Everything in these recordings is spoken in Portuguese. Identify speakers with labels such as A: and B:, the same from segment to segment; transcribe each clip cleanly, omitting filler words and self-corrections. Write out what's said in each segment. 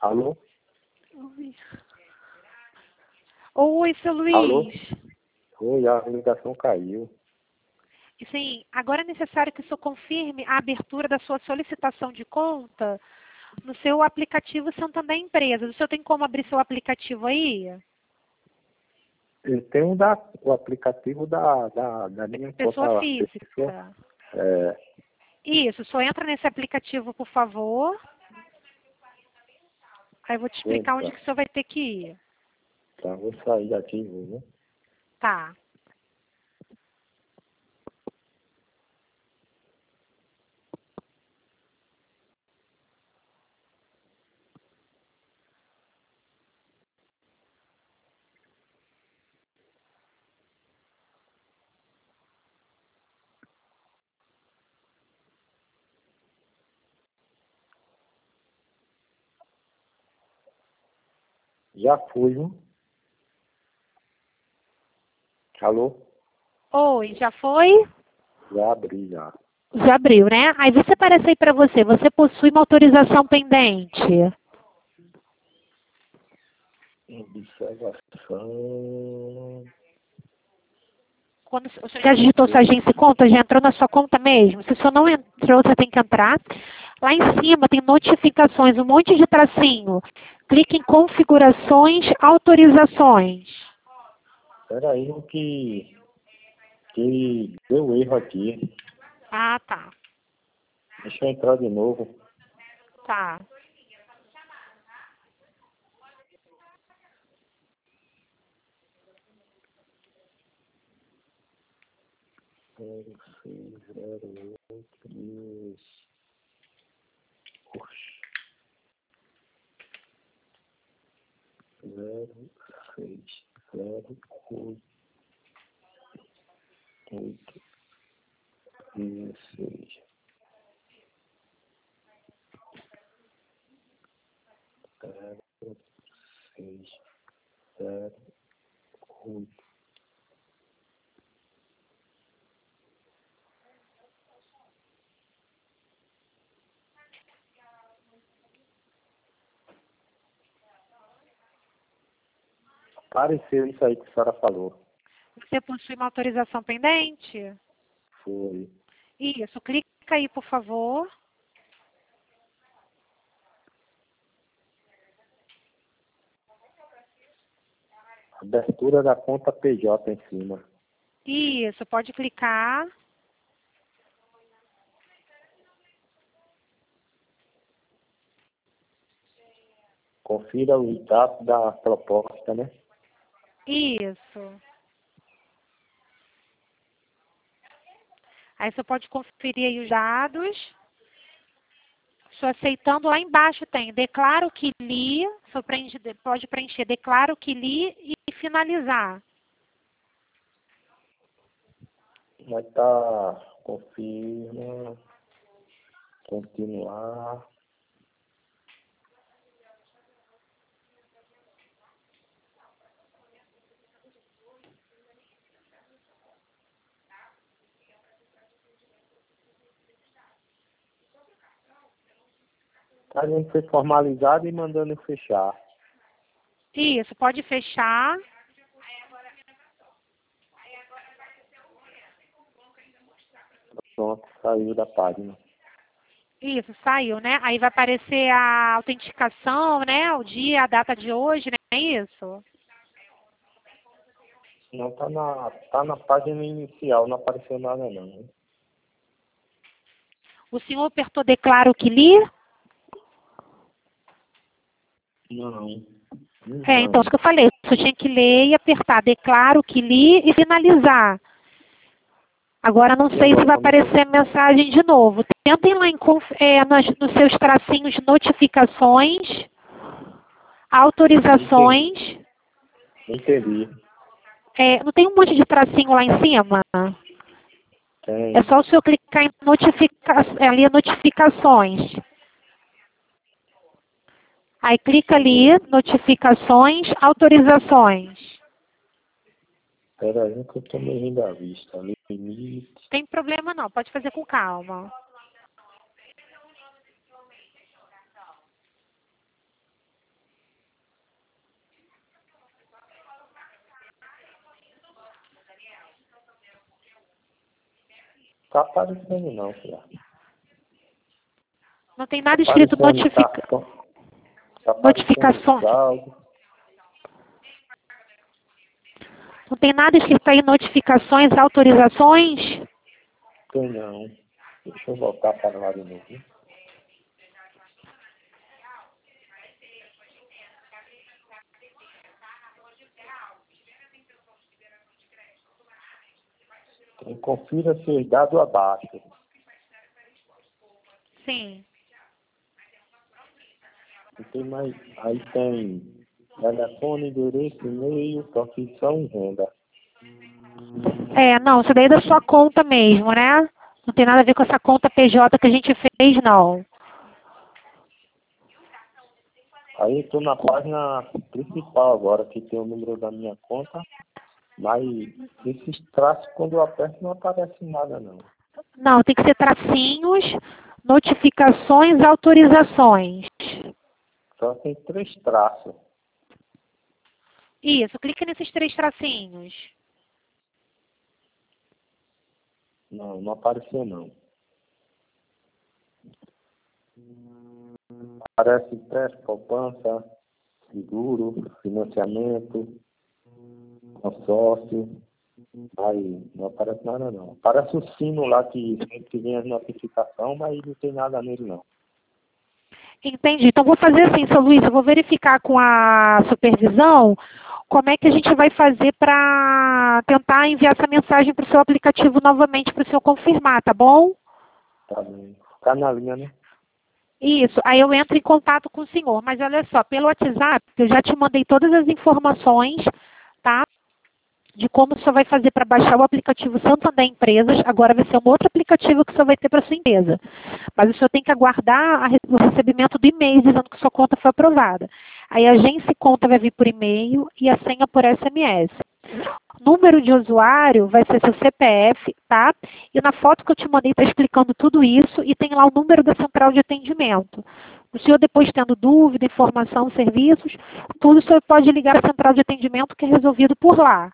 A: Alô?
B: Oi. Oi, seu Luiz.
A: Alô? Oi, a ligação caiu.
B: Sim, agora é necessário que o senhor confirme a abertura da sua solicitação de conta no seu aplicativo Santander Empresas. O senhor tem como abrir seu aplicativo aí?
A: Eu tenho o aplicativo da minha
B: Pessoa
A: conta
B: física.
A: pessoa. É,
B: Isso, só entra nesse aplicativo, por favor. Aí eu vou te explicar onde
A: conta.
B: que o senhor vai ter que ir.
A: Tá, vou sair daqui, né?
B: Tá.
A: Já fui, viu? Alô?
B: Oi, já foi?
A: Já abri, já.
B: Já abriu, né? Aí você aparece aí para você. Você possui uma autorização pendente.
A: Observação.
B: Quando o senhor já digitou sua agência e conta, já entrou na sua conta mesmo? Se o senhor não entrou, você tem que entrar. Lá em cima tem notificações, um monte de tracinho. Clique em configurações, autorizações.
A: Espera aí, que deu erro aqui.
B: Ah, tá.
A: Deixa eu entrar de novo.
B: Tá.
A: Zero, seis, zero, oito, isso. Oxe. 0, 6, 0, 8, 8, 16. 0, 6, 0, 8. Apareceu isso aí que a senhora falou.
B: Você possui uma autorização pendente?
A: Foi.
B: Isso. Clica aí, por favor.
A: Abertura da conta PJ em cima.
B: Isso. Pode clicar.
A: Confira o status da proposta, né?
B: Isso. Aí você pode conferir aí os dados. Só aceitando, lá embaixo tem declaro que li, só pode preencher declaro que li e finalizar.
A: Vai estar, confirma, continuar. Tá dizendo ser formalizado e mandando fechar.
B: Isso, pode fechar.
A: Pronto, saiu da página.
B: Isso, saiu, né? Aí vai aparecer a autenticação, né? O dia, a data de hoje, né? É isso?
A: Não, tá na página inicial, não apareceu nada não. Né?
B: O senhor apertou declaro que li?
A: Não.
B: Então, isso que eu falei. Você tinha que ler e apertar declaro que li e finalizar. Agora, não sei se vai aparecer mensagem de novo. Tentem lá nos seus tracinhos notificações, autorizações.
A: Entendi.
B: Não tem um monte de tracinho lá em cima?
A: Tem.
B: É só o senhor clicar em ali, notificações. Aí clica ali, notificações, autorizações.
A: Espera aí que eu tô me rindo à vista. Limite.
B: Não tem problema não, pode fazer com calma.
A: Tá aparecendo não, filha.
B: Não tem nada escrito notificações. Não tem nada escrito aí notificações, autorizações?
A: Tem não. Deixa eu voltar para lá de novo. Confira seus dados abaixo.
B: Sim.
A: E tem mais, aí tem telefone, endereço, e-mail, profissão e renda.
B: Não, isso daí é da sua conta mesmo, né? Não tem nada a ver com essa conta PJ que a gente fez, não.
A: Aí eu estou na página principal agora, que tem o número da minha conta, mas esses traços, quando eu aperto, não aparece nada, não.
B: Não, tem que ser tracinhos, notificações, autorizações.
A: Só tem 3 traços.
B: Isso, clique nesses 3 tracinhos.
A: Não, não apareceu, não. Aparece teste, poupança, seguro, financiamento, consórcio. Aí não aparece nada, não. Aparece o sino lá que sempre vem as notificações, mas não tem nada nele, não.
B: Entendi. Então, vou fazer assim, seu Luiz, eu vou verificar com a supervisão como é que a gente vai fazer para tentar enviar essa mensagem para o seu aplicativo novamente para o senhor confirmar, tá bom?
A: Tá bem. Tá na linha, né?
B: Isso. Aí eu entro em contato com o senhor. Mas olha só, pelo WhatsApp, eu já te mandei todas as informações, tá? De como o senhor vai fazer para baixar o aplicativo Santander Empresas. Agora vai ser um outro aplicativo que o senhor vai ter para sua empresa. Mas o senhor tem que aguardar o recebimento do e-mail dizendo que sua conta foi aprovada. Aí a agência e conta vai vir por e-mail e a senha por SMS. Número de usuário vai ser seu CPF, tá? E na foto que eu te mandei está explicando tudo isso e tem lá o número da central de atendimento. O senhor depois tendo dúvida, informação, serviços, tudo o senhor pode ligar à central de atendimento que é resolvido por lá.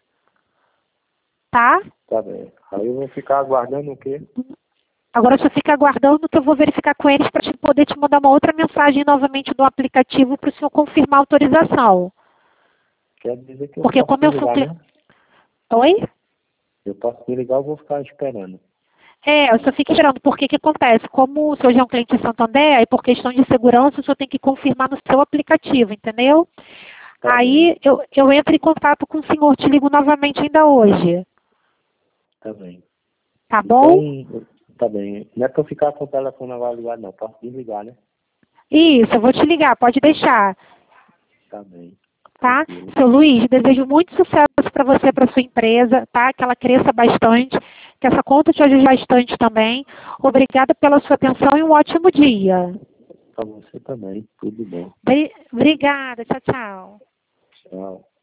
B: Tá?
A: Tá bem. Aí eu vou ficar aguardando o quê?
B: Agora você fica aguardando que eu vou verificar com eles para poder te mandar uma outra mensagem novamente do aplicativo para o senhor confirmar a autorização.
A: Quer dizer que eu
B: Porque
A: posso
B: como eu
A: me
B: sou
A: ligar, né?
B: Oi?
A: Eu posso me ligar, eu vou ficar esperando.
B: Eu só fico esperando, porque o que acontece? Como o senhor já é um cliente de Santander, aí por questão de segurança, o senhor tem que confirmar no seu aplicativo, entendeu?
A: Tá
B: aí eu entro em contato com o senhor, te ligo novamente ainda hoje.
A: Tá bem.
B: Tá bom?
A: Então, tá bem. Não é pra eu ficar com o telefone agora ligado, não. Posso desligar, né?
B: Isso, eu vou te ligar, pode deixar.
A: Tá bem.
B: Tá?
A: Tranquilo.
B: Seu Luiz, desejo muito sucesso para você, para sua empresa, tá? Que ela cresça bastante, que essa conta te ajude bastante também. Obrigada pela sua atenção e um ótimo dia.
A: Pra você também. Tudo bom.
B: Obrigada, tchau, tchau.
A: Tchau.